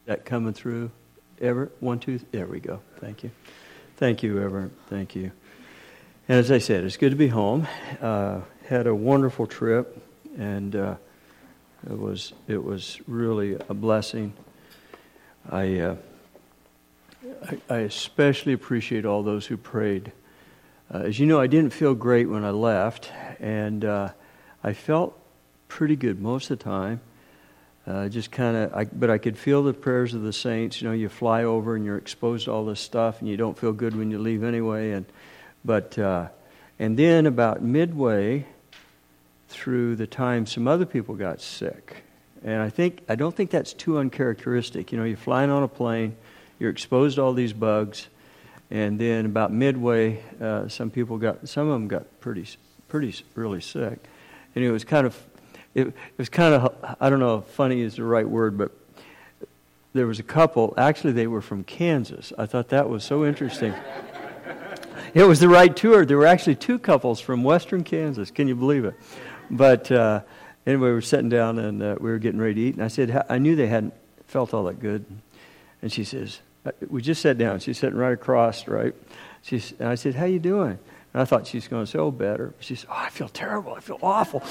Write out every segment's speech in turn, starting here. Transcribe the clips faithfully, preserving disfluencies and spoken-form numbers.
That coming through? Everett, one, two, there we go. Thank you. Thank you, Everett. Thank you. And as I said, it's good to be home. Uh, had a wonderful trip, and uh, it was it was really a blessing. I, uh, I I especially appreciate all those who prayed. Uh, as you know, I didn't feel great when I left, and uh, I felt pretty good most of the time. Uh, just kind of, but I could feel the prayers of the saints. You know, you fly over and you're exposed to all this stuff, and you don't feel good when you leave anyway. And but uh, and then about midway through the time, some other people got sick, and I think I don't think that's too uncharacteristic. You know, you're flying on a plane, you're exposed to all these bugs, and then about midway, uh, some people got, some of them got pretty, pretty really sick, and it was kind of. It, it was kind of, I don't know if funny is the right word, but there was a couple, actually they were from Kansas. I thought that was so interesting. It was the right tour. There were actually two couples from western Kansas. Can you believe it? But uh, anyway, we were sitting down and uh, we were getting ready to eat. And I said, I knew they hadn't felt all that good. And she says, we just sat down. She's sitting right across, right? She's, and I said, how you doing? And I thought she was going to say, oh, better. She said, oh, I feel terrible. I feel awful.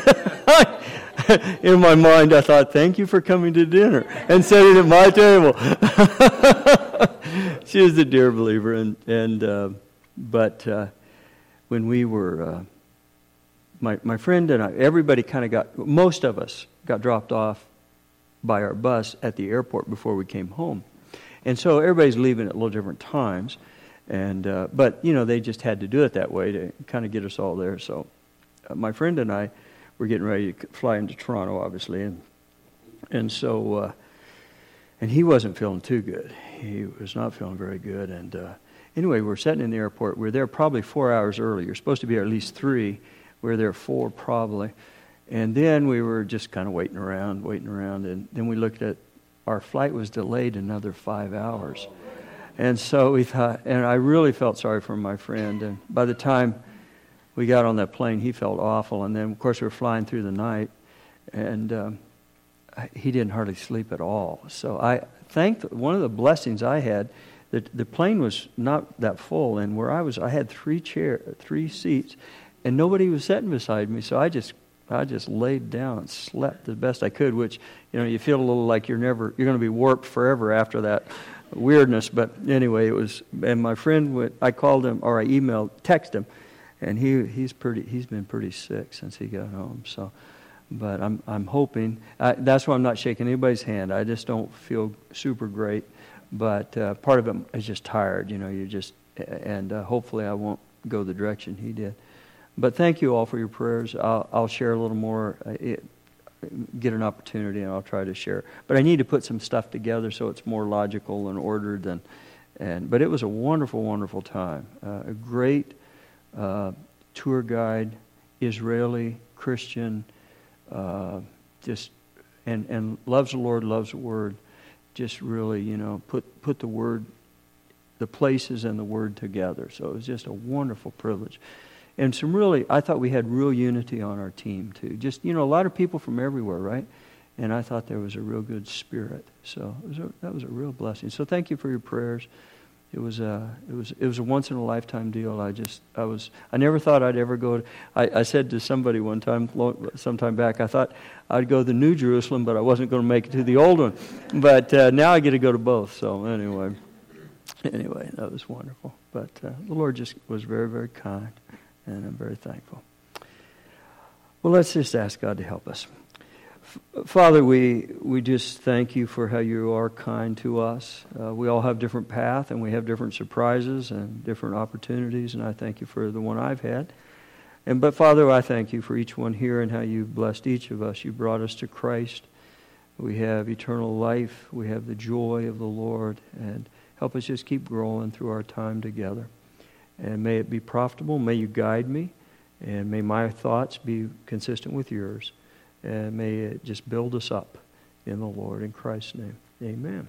In my mind, I thought, thank you for coming to dinner and sitting at my table. She was a dear believer. and and uh, But uh, when we were, uh, my, my friend and I, everybody kind of got, most of us got dropped off by our bus at the airport before we came home. And so everybody's leaving at little different times. And uh, but you know, they just had to do it that way to kind of get us all there. So uh, my friend and I were getting ready to fly into Toronto, obviously, and and so uh, and he wasn't feeling too good. He was not feeling very good. And uh, anyway, we're sitting in the airport. We're there probably four hours early. You're supposed to be there at least three. We're there four probably, and then we were just kind of waiting around, waiting around, and then we looked at our flight was delayed another five hours. And so we thought, and I really felt sorry for my friend. And by the time we got on that plane, he felt awful. And then, of course, we were flying through the night, and um, he didn't hardly sleep at all. So I think one of the blessings I had, that the plane was not that full, and where I was, I had three chair, three seats, and nobody was sitting beside me. So I just, I just laid down and slept the best I could. Which, you know, you feel a little like you're never, you're going to be warped forever after that weirdness. But anyway, it was, and my friend went, I called him, or I emailed, texted him, and he he's pretty he's been pretty sick since he got home. So, but I'm I'm hoping, I, that's why I'm not shaking anybody's hand. I just don't feel super great, but uh, part of it is just tired. You know, you just, and uh, hopefully I won't go the direction he did. But thank you all for your prayers. I'll, I'll share a little more. Uh, it, get an opportunity, and I'll try to share. But I need to put some stuff together so it's more logical and ordered. And, and but it was a wonderful, wonderful time. Uh, a great uh, tour guide, Israeli, Christian, uh, just and, and loves the Lord, loves the Word. Just really, you know, put put the Word, the places and the Word together. So it was just a wonderful privilege. And some really, I thought we had real unity on our team too. Just, you know, a lot of people from everywhere, right? And I thought there was a real good spirit. So it was a, that was a real blessing. So thank you for your prayers. It was a, it was, it was a once in a lifetime deal. I just, I was, I never thought I'd ever go to, I, I said to somebody one time, some time back, I thought I'd go to the New Jerusalem, but I wasn't going to make it to the old one. But uh, now I get to go to both. So anyway, anyway, that was wonderful. But uh, the Lord just was very, very kind. And I'm very thankful. Well, let's just ask God to help us. F- Father, we we just thank you for how you are kind to us. Uh, we all have different paths, and we have different surprises and different opportunities, and I thank you for the one I've had. And but Father, I thank you for each one here and how you've blessed each of us. You brought us to Christ. We have eternal life. We have the joy of the Lord. And help us just keep growing through our time together. And may it be profitable. May you guide me. And may my thoughts be consistent with yours. And may it just build us up in the Lord. In Christ's name, amen.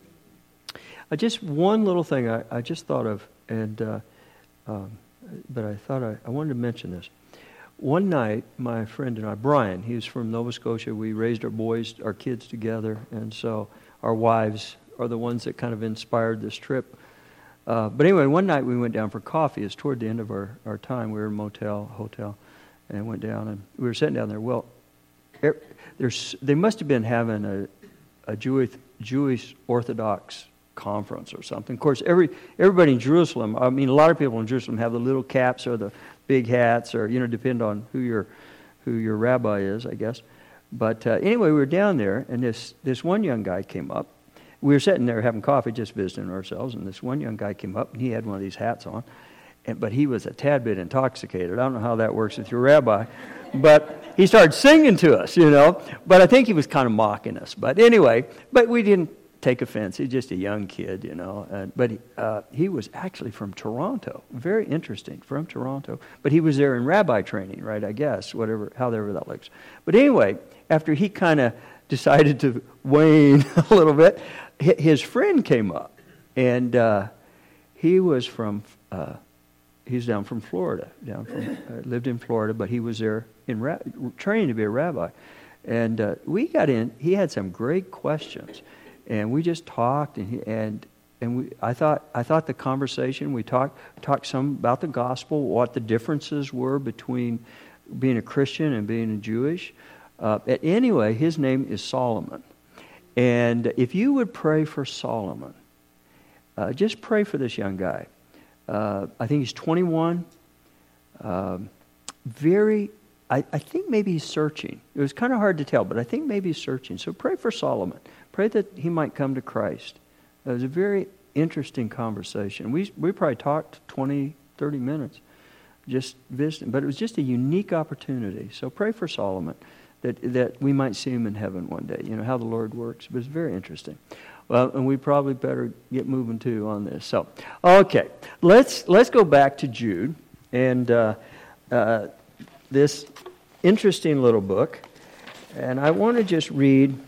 Uh, just one little thing I, I just thought of, and uh, um, but I thought I, I wanted to mention this. One night, my friend and I, Brian, he was from Nova Scotia. We raised our boys, our kids together. And so our wives are the ones that kind of inspired this trip. Uh, but anyway, one night we went down for coffee. It's toward the end of our, our time. We were in a motel, hotel, and went down, and we were sitting down there. Well, er, there's, they must have been having a, a Jewish, Jewish Orthodox conference or something. Of course, every everybody in Jerusalem, I mean, a lot of people in Jerusalem have the little caps or the big hats, or, you know, depend on who your who your rabbi is, I guess. But uh, anyway, we were down there, and this, this one young guy came up. We were sitting there having coffee, just visiting ourselves, and this one young guy came up, and he had one of these hats on, and but he was a tad bit intoxicated. I don't know how that works with your rabbi, but he started singing to us, you know, but I think he was kind of mocking us. But anyway, but we didn't take offense. He's just a young kid, you know, uh, but he, uh, he was actually from Toronto. Very interesting, from Toronto. But he was there in rabbi training, right, I guess, whatever, however that looks. But anyway, after he kind of decided to wane a little bit, his friend came up, and uh, he was from, uh, he's down from Florida, down from, uh, lived in Florida, but he was there in ra- training to be a rabbi. And uh, we got in, he had some great questions, and we just talked, and he, and and we, I thought I thought the conversation, we talked talked some about the gospel, what the differences were between being a Christian and being a Jewish. Uh, anyway, his name is Solomon. And if you would pray for Solomon, uh, just pray for this young guy. Uh, I think he's twenty-one. Um, very, I, I think maybe he's searching. It was kind of hard to tell, but I think maybe he's searching. So pray for Solomon. Pray that he might come to Christ. It was a very interesting conversation. We we probably talked twenty, thirty minutes just visiting, but it was just a unique opportunity. So pray for Solomon, that that we might see him in heaven one day. You know, how the Lord works. But it's very interesting. Well, and we probably better get moving too on this. So, okay, let's let's go back to Jude and uh, uh, this interesting little book. And I want to just read,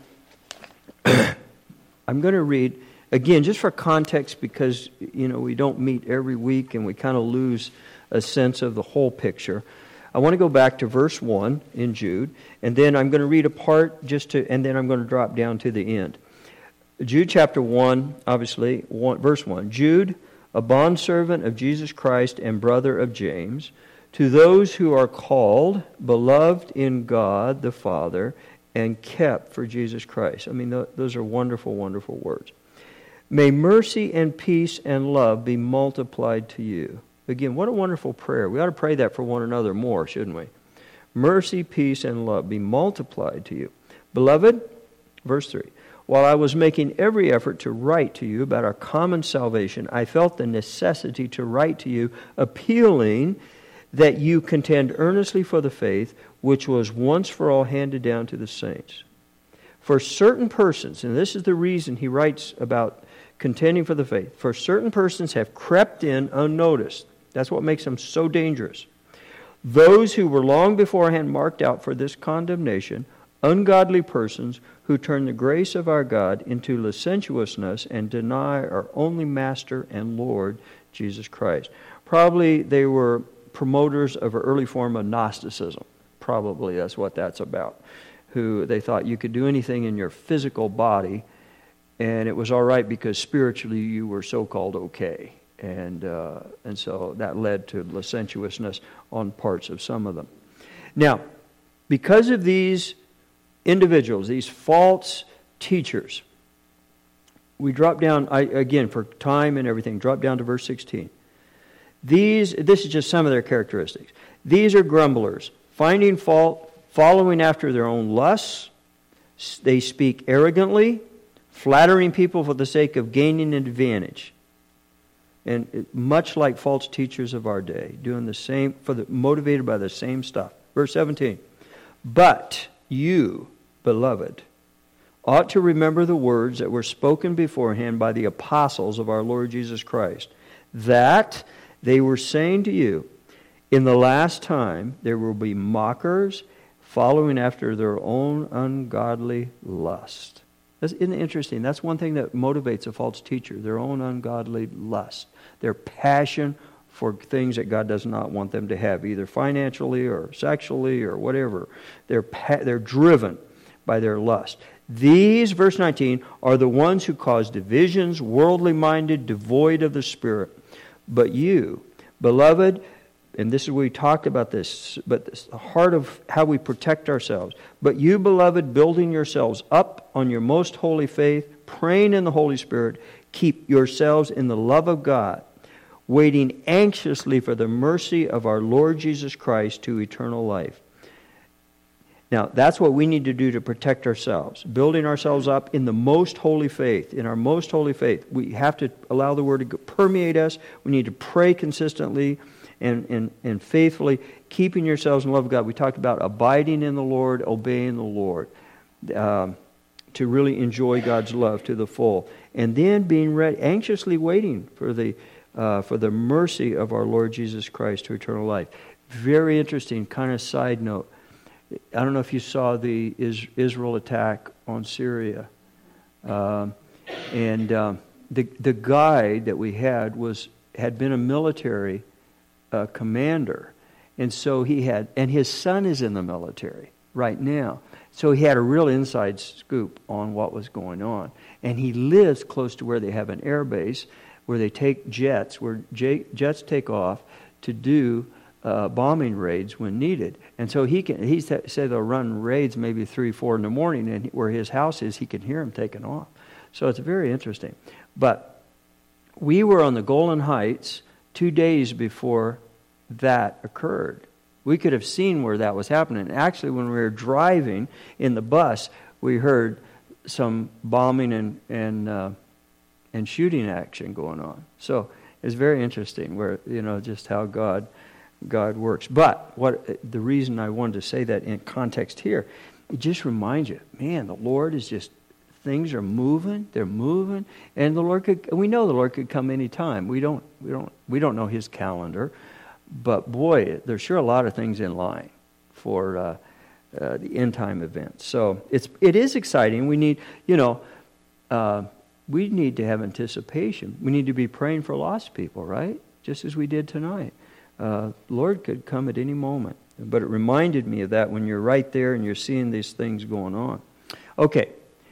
I'm going to read, again, just for context, because, you know, we don't meet every week and we kind of lose a sense of the whole picture. I want to go back to verse one in Jude, and then I'm going to read a part just to, and then I'm going to drop down to the end. Jude chapter one, obviously, one, verse one. Jude, a bondservant of Jesus Christ and brother of James, to those who are called, beloved in God the Father, and kept for Jesus Christ. I mean, th- those are wonderful, wonderful words. May mercy and peace and love be multiplied to you. Again, what a wonderful prayer. We ought to pray that for one another more, shouldn't we? Mercy, peace, and love be multiplied to you. Beloved, verse three. While I was making every effort to write to you about our common salvation, I felt the necessity to write to you, appealing that you contend earnestly for the faith which was once for all handed down to the saints. For certain persons, and this is the reason he writes about contending for the faith, for certain persons have crept in unnoticed. That's what makes them so dangerous. Those who were long beforehand marked out for this condemnation, ungodly persons who turn the grace of our God into licentiousness and deny our only Master and Lord, Jesus Christ. Probably they were promoters of an early form of Gnosticism. Probably that's what that's about. Who they thought you could do anything in your physical body, and it was all right because spiritually you were so-called okay. And uh, and so that led to licentiousness on parts of some of them. Now, because of these individuals, these false teachers, we drop down, I, again, for time and everything, drop down to verse sixteen. These, this is just some of their characteristics. These are grumblers, finding fault, following after their own lusts. They speak arrogantly, flattering people for the sake of gaining an advantage. And it, much like false teachers of our day, doing the same, for the, motivated by the same stuff. Verse seventeen. But you, beloved, ought to remember the words that were spoken beforehand by the apostles of our Lord Jesus Christ, that they were saying to you, in the last time there will be mockers following after their own ungodly lust. Isn't it interesting? That's one thing that motivates a false teacher, their own ungodly lust, their passion for things that God does not want them to have, either financially or sexually or whatever. They're, they're driven by their lust. These, verse nineteen, are the ones who cause divisions, worldly minded, devoid of the Spirit. But you, beloved, and this is where we talked about this, but it's the heart of how we protect ourselves. But you, beloved, building yourselves up on your most holy faith, praying in the Holy Spirit, keep yourselves in the love of God, waiting anxiously for the mercy of our Lord Jesus Christ to eternal life. Now, that's what we need to do to protect ourselves, building ourselves up in the most holy faith, in our most holy faith. We have to allow the Word to permeate us. We need to pray consistently and, and, and faithfully, keeping yourselves in love of God. We talked about abiding in the Lord, obeying the Lord, um, to really enjoy God's love to the full. And then being ready, anxiously waiting for the, uh, for the mercy of our Lord Jesus Christ to eternal life. Very interesting kind of side note. I don't know if you saw the Israel attack on Syria. Um, and um, the the guy that we had was had been a military uh, commander. And so he had, and his son is in the military right now. So he had a real inside scoop on what was going on. And he lives close to where they have an air base, where they take jets, where j- jets take off to do Uh, bombing raids when needed. And so he can, he said they'll run raids maybe three, four in the morning, and where his house is, he can hear them taking off. So it's very interesting. But we were on the Golan Heights two days before that occurred. We could have seen where that was happening. Actually, when we were driving in the bus, we heard some bombing and and uh, and shooting action going on. So it's very interesting where, you know, just how God God works. But what the reason I wanted to say that in context here, it just reminds you, man, the Lord is just, things are moving, they're moving, and the Lord could, we know the Lord could come anytime. We don't, we don't, we don't know His calendar, but boy, there's sure a lot of things in line for uh, uh, the end time events. So it's, it is exciting. We need, you know, uh, we need to have anticipation. We need to be praying for lost people, right? Just as we did tonight. Uh, Lord could come at any moment. But it reminded me of that when you're right there and you're seeing these things going on. Okay.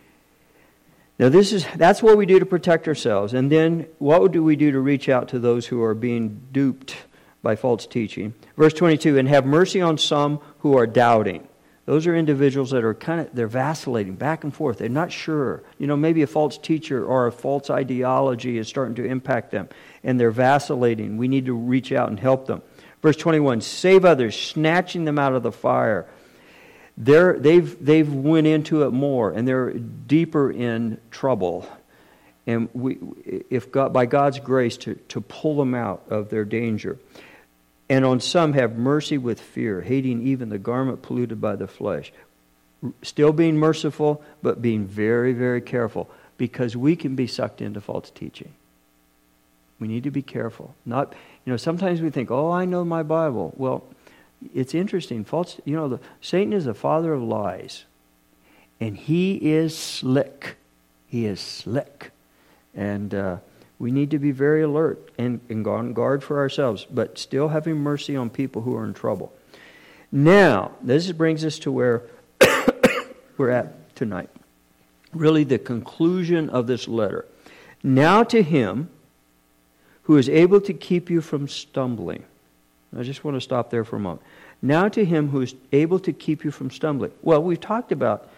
Now this is that's what we do to protect ourselves. And then what do we do to reach out to those who are being duped by false teaching? Verse twenty-two, and have mercy on some who are doubting. Those are individuals that are kind of, they're vacillating back and forth. They're not sure. You know, maybe a false teacher or a false ideology is starting to impact them, and they're vacillating. We need to reach out and help them. Verse twenty-one, save others, snatching them out of the fire. They're, they've, they've went into it more, and they're deeper in trouble. And we, if God, by God's grace, to, to pull them out of their danger. And on some have mercy with fear, hating even the garment polluted by the flesh. Still being merciful, but being very, very careful, because we can be sucked into false teaching. We need to be careful. Not, you know, sometimes we think, oh, I know my Bible. Well, it's interesting. False, you know, the, Satan is the father of lies, and he is slick. He is slick, and uh, we need to be very alert and, and on guard for ourselves, but still having mercy on people who are in trouble. Now, this brings us to where we're at tonight. Really the conclusion of this letter. Now to Him who is able to keep you from stumbling. I just want to stop there for a moment. Now to Him who is able to keep you from stumbling. Well, we've talked about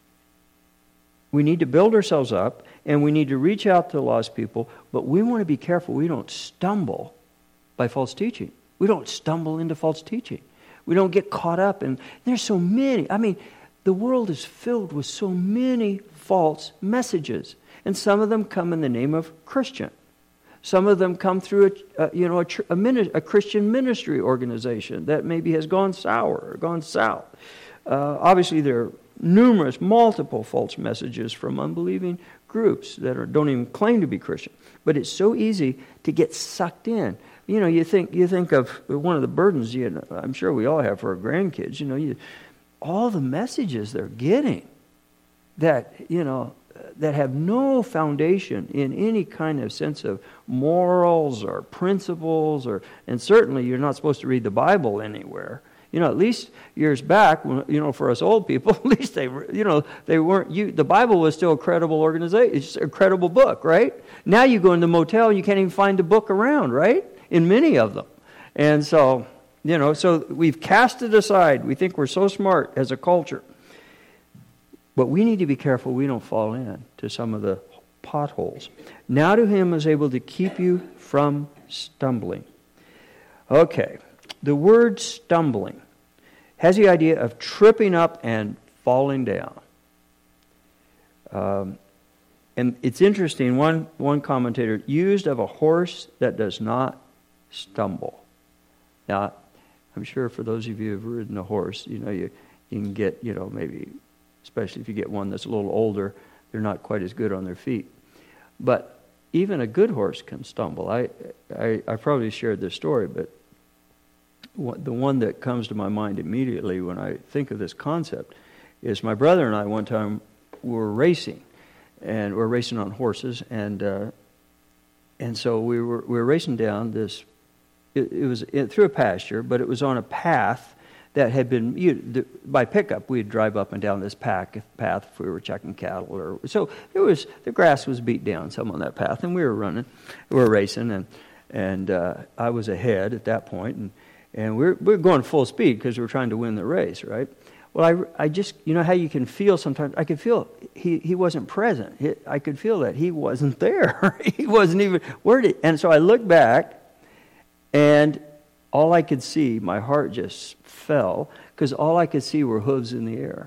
we need to build ourselves up, and we need to reach out to lost people, but we want to be careful we don't stumble by false teaching. We don't stumble into false teaching. We don't get caught up in, there's so many. I mean, the world is filled with so many false messages, and some of them come in the name of Christian. Some of them come through a, a you know a, a, mini, a Christian ministry organization that maybe has gone sour or gone south. Uh, obviously, there are numerous, multiple false messages from unbelieving groups that are, don't even claim to be Christian. But it's so easy to get sucked in. You know, you think you think of one of the burdens. You know, I'm sure we all have for our grandkids. You know, you, all the messages they're getting that you know that have no foundation in any kind of sense of morals or principles, or and certainly you're not supposed to read the Bible anywhere You know, at least years back, you know, for us old people, at least they were, you know, they weren't, you, the Bible was still a credible organization, it's a credible book, right? Now you go in the motel and you can't even find the book around, right? In many of them. And so, you know, so we've cast it aside. We think we're so smart as a culture. But we need to be careful we don't fall in to some of the potholes. Now to him is able to keep you from stumbling. Okay, the word stumbling has the idea of tripping up and falling down. Um, and it's interesting, one, one commentator used of a horse that does not stumble. Now, I'm sure for those of you who have ridden a horse, you know, you, you can get, you know, maybe, especially if you get one that's a little older, they're not quite as good on their feet. But even a good horse can stumble. I, I, I probably shared this story, but what, the one that comes to my mind immediately when I think of this concept is my brother and I one time were racing, and we're racing on horses, and uh, and so we were we were racing down this. It, it was it, through a pasture, but it was on a path that had been, you, the, by pickup, we'd drive up and down this path, path if we were checking cattle. or So there was the grass was beat down some on that path, and we were running, we were racing, and and uh, I was ahead at that point, and, and we we're, we we're going full speed because we were trying to win the race, right? Well, I, I just, you know how you can feel sometimes, I could feel he, he wasn't present. He, I could feel that he wasn't there. He wasn't even, where did, and so I looked back, and all I could see, my heart just fell, because all I could see were hooves in the air.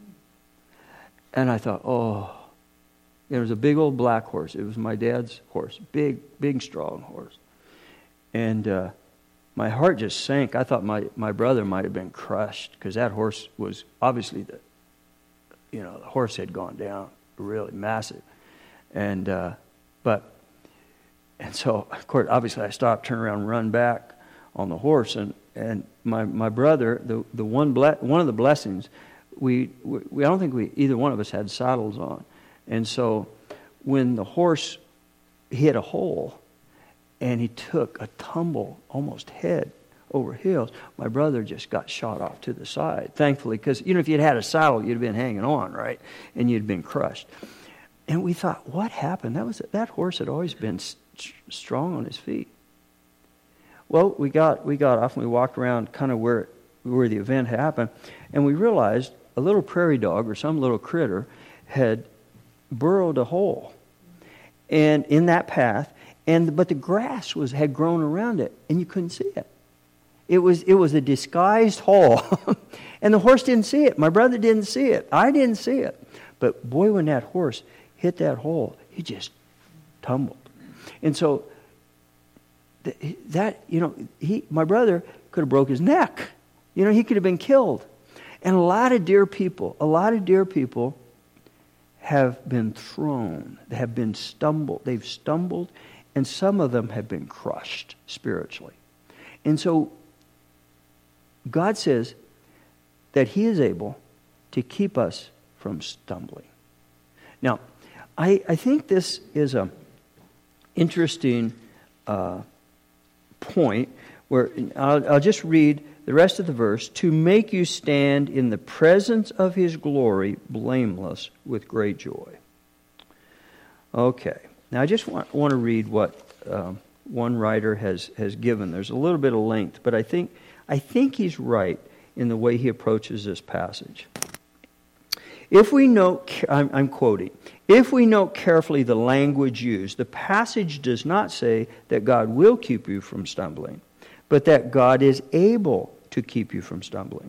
And I thought, oh, it was a big old black horse. It was my dad's horse, big, big, strong horse. And uh, my heart just sank. I thought my, my brother might have been crushed, because that horse was obviously the, you know, the horse had gone down, really massive. And uh, but, and so of course, obviously, I stopped, turned around, and run back on the horse, and, and my, my brother, the the one ble- one of the blessings, we, we I don't think we either one of us had saddles on, and so when the horse hit a hole, and he took a tumble almost head over heels, my brother just got shot off to the side. Thankfully, because you know if you'd had a saddle, you'd have been hanging on, right, and you'd been crushed. And we thought, what happened? That was that horse had always been st- strong on his feet. Well, we got we got off and we walked around kind of where where the event happened, and we realized a little prairie dog or some little critter had burrowed a hole, and in that path, and but the grass was had grown around it, and you couldn't see it. It was it was a disguised hole, and the horse didn't see it. My brother didn't see it. I didn't see it. But boy, when that horse hit that hole, he just tumbled, and so. That, you know, he, my brother could have broke his neck. You know, he could have been killed. And a lot of dear people, a lot of dear people have been thrown, have been stumbled, they've stumbled, and some of them have been crushed spiritually. And so God says that He is able to keep us from stumbling. Now, I, I think this is a interesting uh, point where I'll, I'll just read the rest of the verse. To make you stand in the presence of His glory, blameless with great joy. Okay, now I just want, want to read what um, one writer has, has given. There's a little bit of length, but I think I think he's right in the way he approaches this passage. If we note, I'm, I'm quoting, if we note carefully the language used, the passage does not say that God will keep you from stumbling, but that God is able to keep you from stumbling.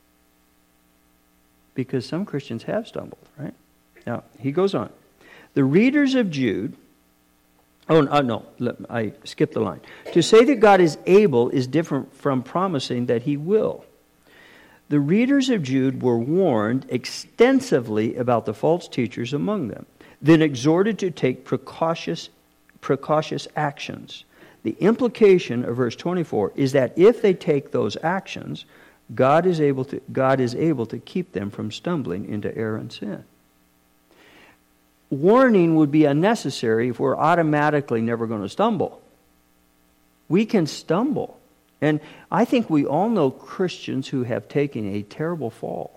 Because some Christians have stumbled, right? Now, he goes on. The readers of Jude, oh, no, no I skipped the line. To say that God is able is different from promising that He will. The readers of Jude were warned extensively about the false teachers among them, then exhorted to take precautious, precautious actions. The implication of verse twenty-four is that if they take those actions, God is able to, God is able to keep them from stumbling into error and sin. Warning would be unnecessary if we're automatically never going to stumble. We can stumble. And I think we all know Christians who have taken a terrible fall.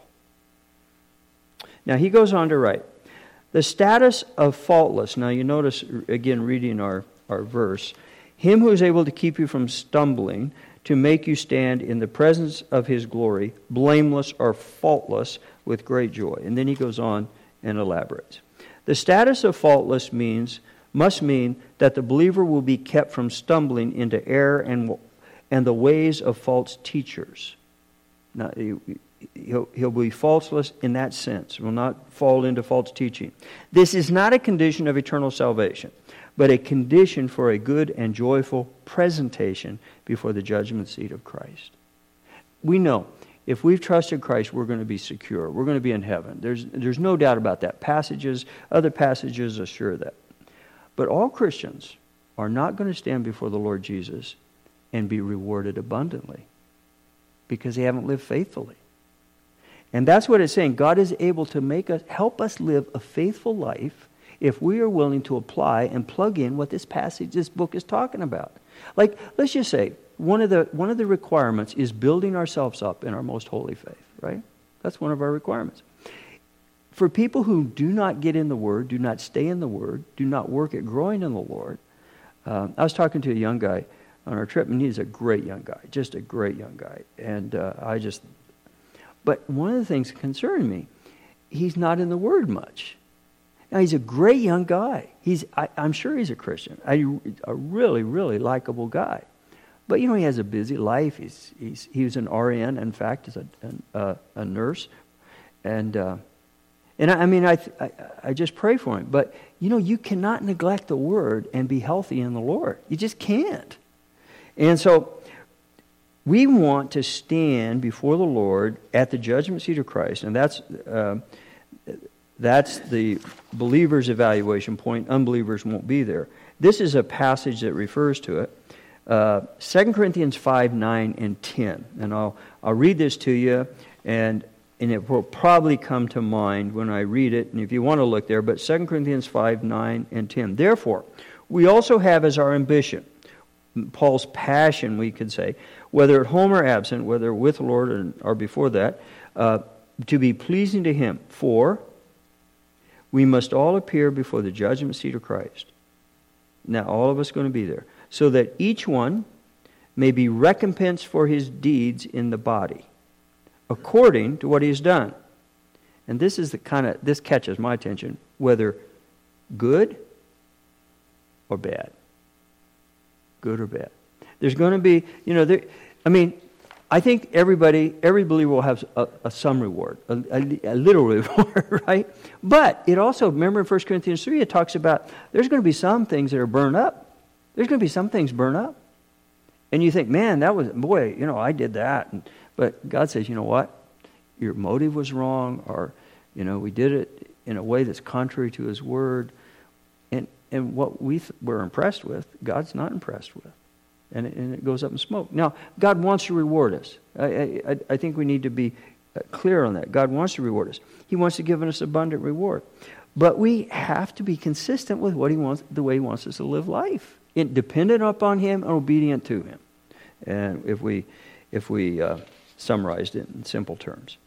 Now he goes on to write, the status of faultless. Now you notice, again, reading our, our verse, him who is able to keep you from stumbling, to make you stand in the presence of his glory, blameless or faultless, with great joy. And then he goes on and elaborates. The status of faultless means must mean that the believer will be kept from stumbling into error and and the ways of false teachers. Now, he'll, he'll be faultless in that sense. Will not fall into false teaching. This is not a condition of eternal salvation, but a condition for a good and joyful presentation before the judgment seat of Christ. We know if we've trusted Christ, we're going to be secure. We're going to be in heaven. There's, there's no doubt about that. Passages, other passages assure that. But all Christians are not going to stand before the Lord Jesus and be rewarded abundantly because they haven't lived faithfully. And that's what it's saying. God is able to make us, help us live a faithful life if we are willing to apply and plug in what this passage, this book is talking about. Like, let's just say, one of the one of the requirements is building ourselves up in our most holy faith, right? That's one of our requirements. For people who do not get in the Word, do not stay in the Word, do not work at growing in the Lord. Um, I was talking to a young guy on our trip, and he's a great young guy, just a great young guy. And uh, I just, but one of the things that concerned me, he's not in the Word much. Now, he's a great young guy. He's, I, I'm sure he's a Christian, I, a really, really likable guy. But, you know, he has a busy life. He's, he's he was an R N, in fact, as a, a, a nurse. And, uh, and I, I mean, I, I I just pray for him. But, you know, you cannot neglect the Word and be healthy in the Lord. You just can't. And so we want to stand before the Lord at the judgment seat of Christ. And that's uh, that's the believer's evaluation point. Unbelievers won't be there. This is a passage that refers to it. Uh, Second Corinthians five, nine, and ten. And I'll I'll read this to you, and and it will probably come to mind when I read it, and if you want to look there, but Second Corinthians five, nine, and ten. Therefore, we also have as our ambition, Paul's passion, we could say, whether at home or absent, whether with the Lord or, or before that, uh, to be pleasing to Him. For we must all appear before the judgment seat of Christ. Now, all of us are going to be there. So that each one may be recompensed for his deeds in the body, according to what he has done. And this is the kind of, this catches my attention, whether good or bad. Good or bad. There's going to be, you know, there, I mean, I think everybody, every believer will have a, a some reward, a, a, a little reward, right? But it also, remember in First Corinthians three, it talks about there's going to be some things that are burned up. There's going to be some things burn up. And you think, man, that was, boy, you know, I did that. And, but God says, you know what? Your motive was wrong, or, you know, we did it in a way that's contrary to His Word. And and what we th- were impressed with, God's not impressed with. And it, and it goes up in smoke. Now, God wants to reward us. I, I, I think we need to be clear on that. God wants to reward us. He wants to give us abundant reward. But we have to be consistent with what He wants, the way He wants us to live life. It, dependent upon Him and obedient to Him. And if we if we uh, summarized it in simple terms.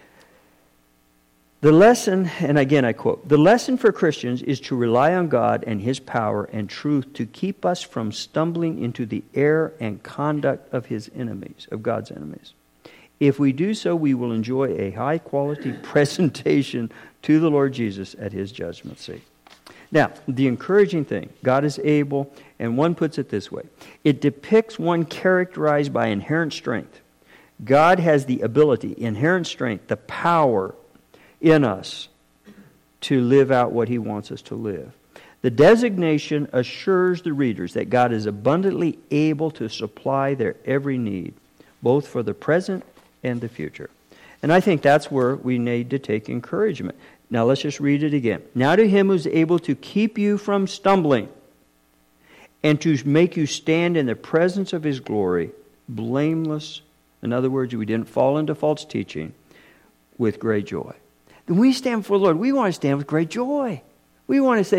The lesson, and again I quote, the lesson for Christians is to rely on God and His power and truth to keep us from stumbling into the error and conduct of His enemies, of God's enemies. If we do so, we will enjoy a high-quality presentation to the Lord Jesus at His judgment seat. Now, the encouraging thing, God is able, and one puts it this way. It depicts one characterized by inherent strength. God has the ability, inherent strength, the power in us to live out what He wants us to live. The designation assures the readers that God is abundantly able to supply their every need, both for the present and the future. And I think that's where we need to take encouragement. Now let's just read it again. Now to Him who is able to keep you from stumbling and to make you stand in the presence of His glory, blameless. In other words, we didn't fall into false teaching, with great joy. When we stand before the Lord, we want to stand with great joy. We want to say,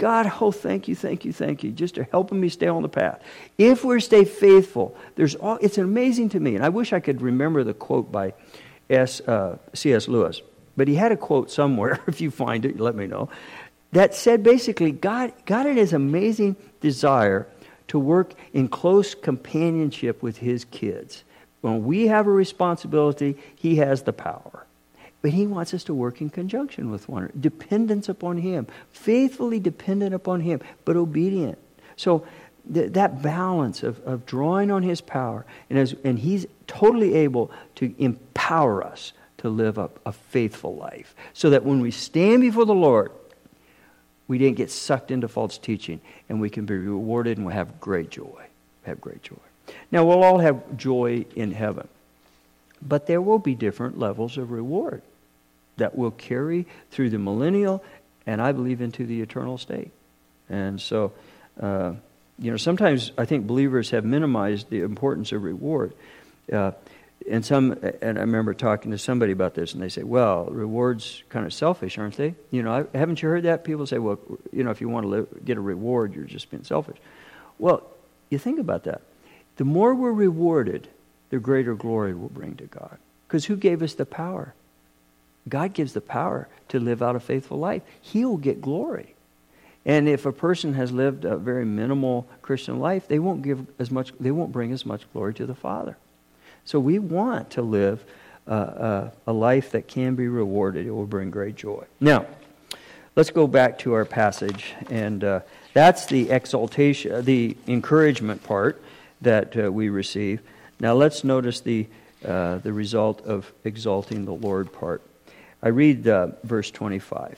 God, oh, thank you, thank you, thank you, just for helping me stay on the path. If we stay faithful, there's all, it's amazing to me, and I wish I could remember the quote by S, uh, C S Lewis, but he had a quote somewhere, if you find it, let me know, that said basically, God, God had his amazing desire to work in close companionship with his kids. When we have a responsibility, he has the power. But he wants us to work in conjunction with one another. Dependence upon him. Faithfully dependent upon him, but obedient. So th- that balance of, of drawing on his power, and, as, and he's totally able to empower us to live a, a faithful life. So that when we stand before the Lord, we didn't get sucked into false teaching, and we can be rewarded and we'll have great joy. Have great joy. Now, we'll all have joy in heaven, but there will be different levels of reward that will carry through the millennial, and I believe into the eternal state. And so, uh, you know, sometimes I think believers have minimized the importance of reward. Uh, And some, and I remember talking to somebody about this, and they say, "Well, rewards kind of selfish, aren't they?" You know, I, haven't you heard that? People say, "Well, you know, if you want to live, get a reward, you're just being selfish." Well, you think about that. The more we're rewarded, the greater glory we'll bring to God. Because who gave us the power? God gives the power to live out a faithful life. He will get glory. And if a person has lived a very minimal Christian life, they won't give as much. They won't bring as much glory to the Father. So we want to live uh, uh, a life that can be rewarded. It will bring great joy. Now, let's go back to our passage, and uh, that's the exaltation, the encouragement part that uh, we receive. Now, let's notice the uh, the result of exalting the Lord part. I read uh, verse twenty-five.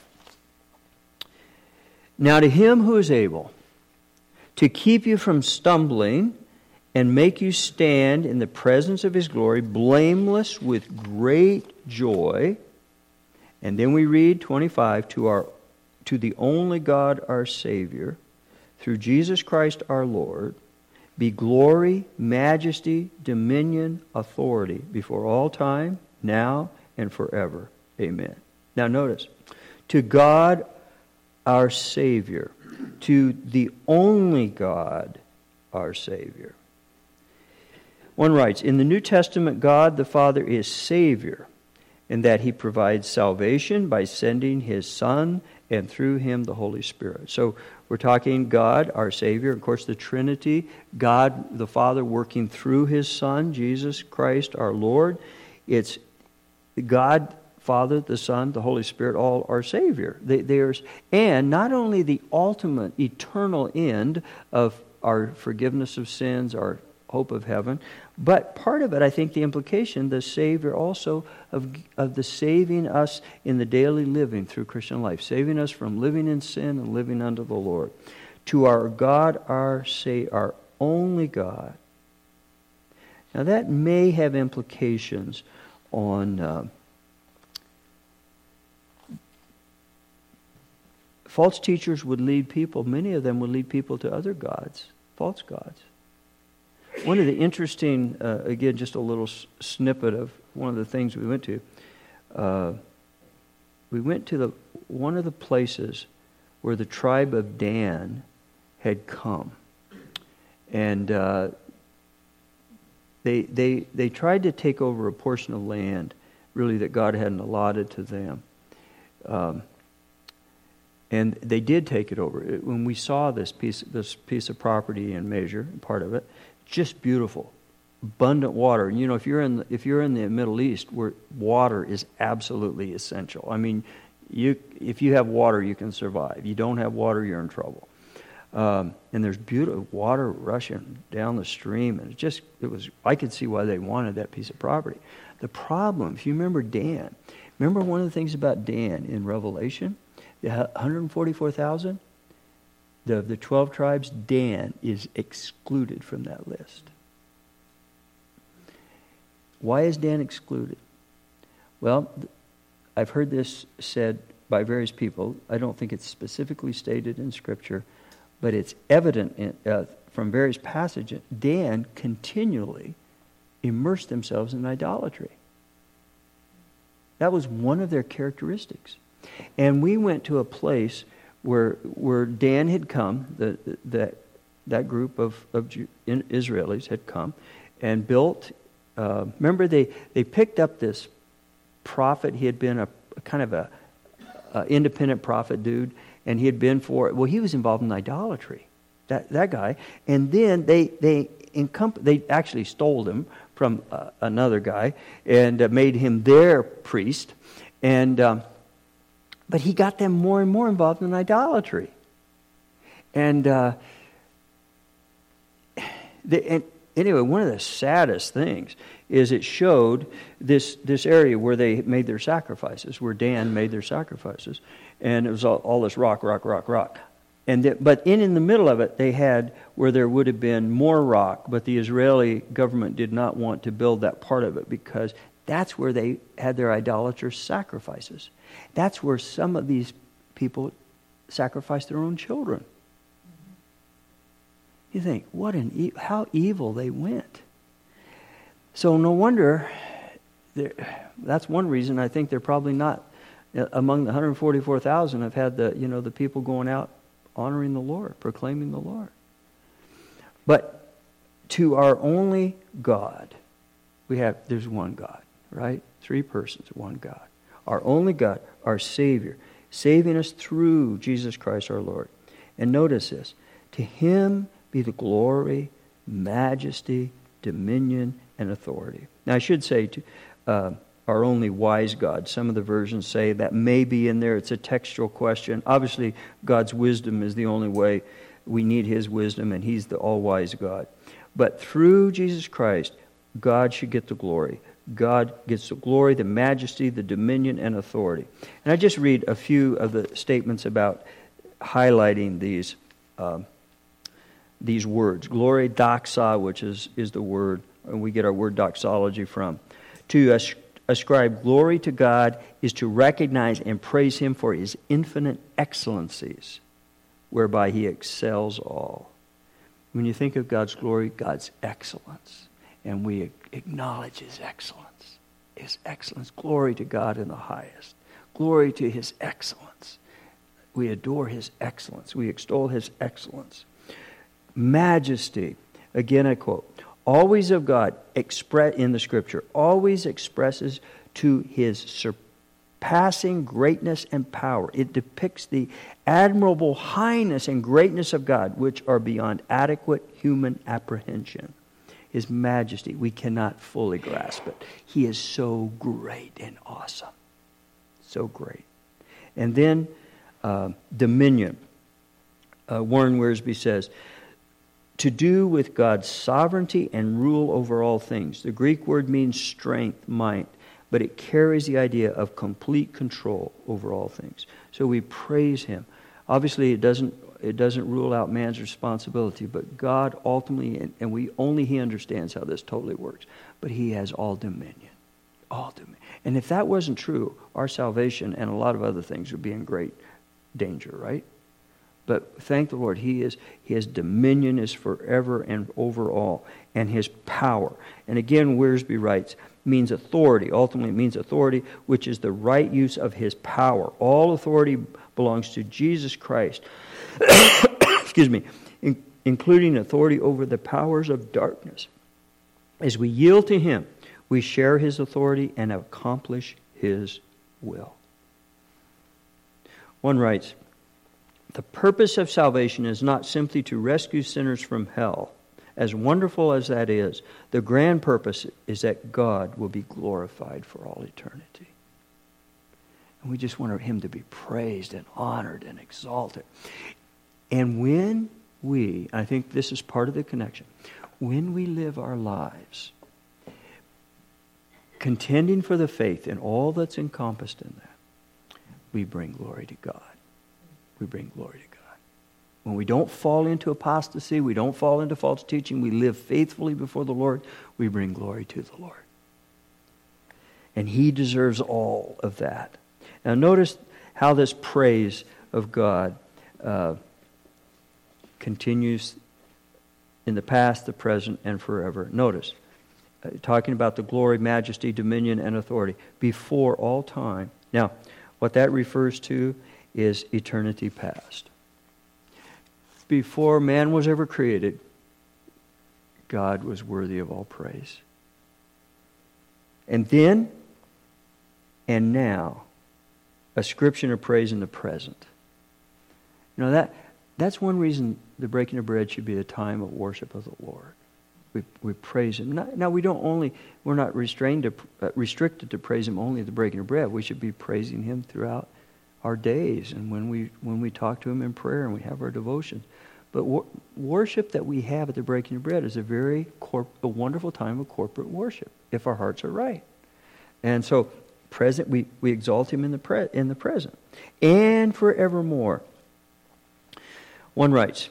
Now, to him who is able to keep you from stumbling and make you stand in the presence of his glory, blameless with great joy. And then we read twenty-five, to our to the only God our Savior, through Jesus Christ our Lord, be glory, majesty, dominion, authority before all time, now and forever. Amen. Now notice, to God our Savior, to the only God our Savior. One writes, in the New Testament, God the Father is Savior, in that he provides salvation by sending his Son, and through him the Holy Spirit. So we're talking God, our Savior, of course the Trinity, God the Father working through his Son, Jesus Christ our Lord. It's God, Father, the Son, the Holy Spirit, all our Savior. They, there's, and not only the ultimate eternal end of our forgiveness of sins, our hope of heaven, but part of it, I think the implication, the Savior also of, of the saving us in the daily living through Christian life, saving us from living in sin and living unto the Lord. To our God, our say, our only God. Now that may have implications on uh, false teachers would lead people, many of them would lead people to other gods, false gods. One of the interesting, uh, again, just a little s- snippet of one of the things we went to. Uh, we went to the one of the places where the tribe of Dan had come, and uh, they they they tried to take over a portion of land, really that God hadn't allotted to them, um, and they did take it over. It, when we saw this piece this piece of property in Measure, part of it. Just beautiful, abundant water. And you know, if you're in the, if you're in the Middle East, where water is absolutely essential. I mean, you if you have water, you can survive. You don't have water, you're in trouble. Um, and there's beautiful water rushing down the stream, and it just it was. I could see why they wanted that piece of property. The problem, if you remember Dan, remember one of the things about Dan in Revelation, the one hundred forty-four thousand. The the twelve tribes, Dan is excluded from that list. Why is Dan excluded? Well, I've heard this said by various people. I don't think it's specifically stated in Scripture, but it's evident in, uh, from various passages. Dan continually immersed themselves in idolatry. That was one of their characteristics. And we went to a place where where Dan had come, the, that that group of, of Israelis had come and built, uh, remember they, they picked up this prophet. He had been a, a kind of a, a independent prophet dude, and he had been for, well, he was involved in idolatry, that that guy. And then they they encomp- they actually stole him from uh, another guy and uh, made him their priest. And um, but he got them more and more involved in idolatry. And, uh, the, and anyway, one of the saddest things is it showed this this area where they made their sacrifices, where Dan made their sacrifices. And it was all, all this rock, rock, rock, rock. And the, but in, in the middle of it, they had where there would have been more rock, but the Israeli government did not want to build that part of it because that's where they had their idolatrous sacrifices. That's where some of these people sacrificed their own children. You think, what an e- how evil they went. So no wonder, that's one reason I think they're probably not among the one hundred forty-four thousand have had the, you know, the people going out honoring the Lord, proclaiming the Lord. But to our only God, we have, there's one God, right? Three persons, one God. Our only God, our Savior, saving us through Jesus Christ our Lord. And notice this, to Him be the glory, majesty, dominion, and authority. Now I should say to uh, our only wise God. Some of the versions say that may be in there. It's a textual question. Obviously, God's wisdom is the only way. We need His wisdom, and He's the all-wise God. But through Jesus Christ, God should get the glory. God gets the glory, the majesty, the dominion, and authority. And I just read a few of the statements about highlighting these um, these words. Glory, doxa, which is, is the word, and we get our word doxology from. To as, ascribe glory to God is to recognize and praise Him for His infinite excellencies, whereby He excels all. When you think of God's glory, God's excellence, and we acknowledge His excellence. His excellence. Glory to God in the highest. Glory to His excellence. We adore His excellence. We extol His excellence. Majesty. Again, I quote, always of God, express in the Scripture, always expresses to His surpassing greatness and power. It depicts the admirable highness and greatness of God, which are beyond adequate human apprehension. His majesty, we cannot fully grasp it. He is so great and awesome. So great. And then uh, dominion. Uh, Warren Wiersbe says, to do with God's sovereignty and rule over all things. The Greek word means strength, might, but it carries the idea of complete control over all things. So we praise Him. Obviously, it doesn't it doesn't rule out man's responsibility, but God ultimately, and, and we only He understands how this totally works, but He has all dominion. All dominion. And if that wasn't true, our salvation and a lot of other things would be in great danger, right? But thank the Lord, He is His dominion is forever and over all, and His power. And again, Wiersbe writes, means authority. Ultimately, it means authority, which is the right use of His power. All authority belongs to Jesus Christ. Excuse me, in, including authority over the powers of darkness. As we yield to Him, we share His authority and accomplish His will. One writes, the purpose of salvation is not simply to rescue sinners from hell. As wonderful as that is, the grand purpose is that God will be glorified for all eternity. And we just want Him to be praised and honored and exalted. And when we, I think this is part of the connection, when we live our lives contending for the faith and all that's encompassed in that, we bring glory to God. We bring glory to God. When we don't fall into apostasy, we don't fall into false teaching, we live faithfully before the Lord, we bring glory to the Lord. And He deserves all of that. Now notice how this praise of God uh, continues in the past, the present, and forever. Notice, uh, talking about the glory, majesty, dominion, and authority before all time. Now, what that refers to is eternity past. Before man was ever created, God was worthy of all praise. And then, and now, ascription of praise in the present. You know, that that's one reason the breaking of bread should be a time of worship of the Lord. We we praise Him. Now, now we don't only, we're not restrained to, uh, restricted to praise Him only at the breaking of bread. We should be praising Him throughout our days and when we when we talk to Him in prayer and we have our devotions. But wor- worship that we have at the breaking of bread is a very corp- a wonderful time of corporate worship if our hearts are right. And so, present we, we exalt Him in the pre- in the present and forevermore. One writes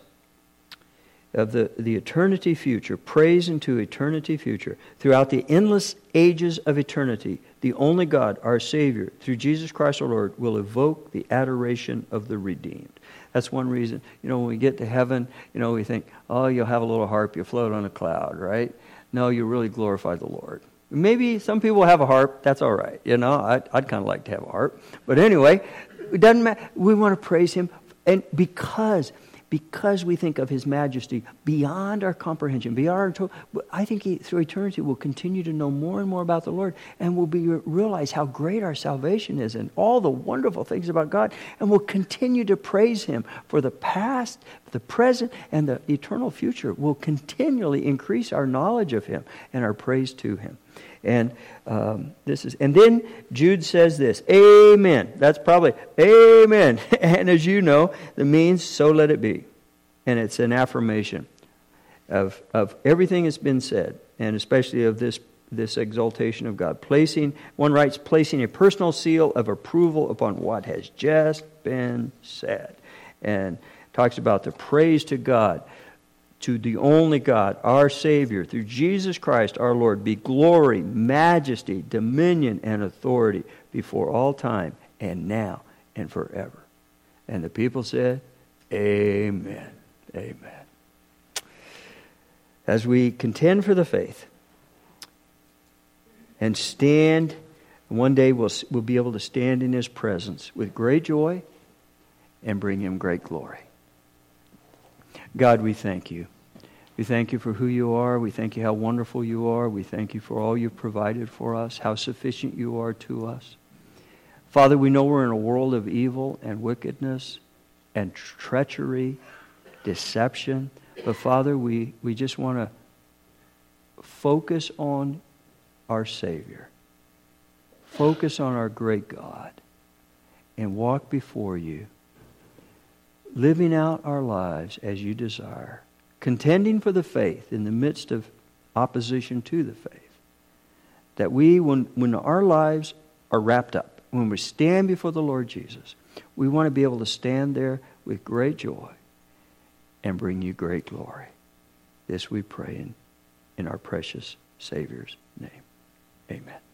of the, the eternity future, praise into eternity future. Throughout the endless ages of eternity, the only God, our Savior, through Jesus Christ our Lord, will evoke the adoration of the redeemed. That's one reason. You know, when we get to heaven, you know, we think, oh, you'll have a little harp, you'll float on a cloud, right? No, you really glorify the Lord. Maybe some people have a harp, that's all right. You know, I'd, I'd kind of like to have a harp. But anyway, it doesn't matter. We want to praise Him. And because... Because we think of His majesty beyond our comprehension, beyond our total, I think he, through eternity we'll continue to know more and more about the Lord, and we'll be realize how great our salvation is and all the wonderful things about God, and we'll continue to praise Him for the past, the present, and the eternal future. We'll continually increase our knowledge of Him and our praise to Him. And um, this is, and then Jude says this, Amen. That's probably Amen. And as you know, the means so let it be. And it's an affirmation of of everything that's been said, and especially of this this exaltation of God. Placing, one writes, placing a personal seal of approval upon what has just been said, and talks about the praise to God. To the only God, our Savior, through Jesus Christ our Lord, be glory, majesty, dominion, and authority before all time, and now, and forever. And the people said, Amen. Amen. As we contend for the faith and stand, one day we'll, we'll be able to stand in His presence with great joy and bring Him great glory. God, we thank You. We thank You for who You are. We thank You how wonderful You are. We thank You for all You've provided for us, how sufficient You are to us. Father, we know we're in a world of evil and wickedness and treachery, deception. But Father, we, we just want to focus on our Savior. Focus on our great God and walk before You, living out our lives as You desire, contending for the faith in the midst of opposition to the faith. That we, when, when our lives are wrapped up, when we stand before the Lord Jesus, we want to be able to stand there with great joy and bring You great glory. This we pray in, in our precious Savior's name. Amen.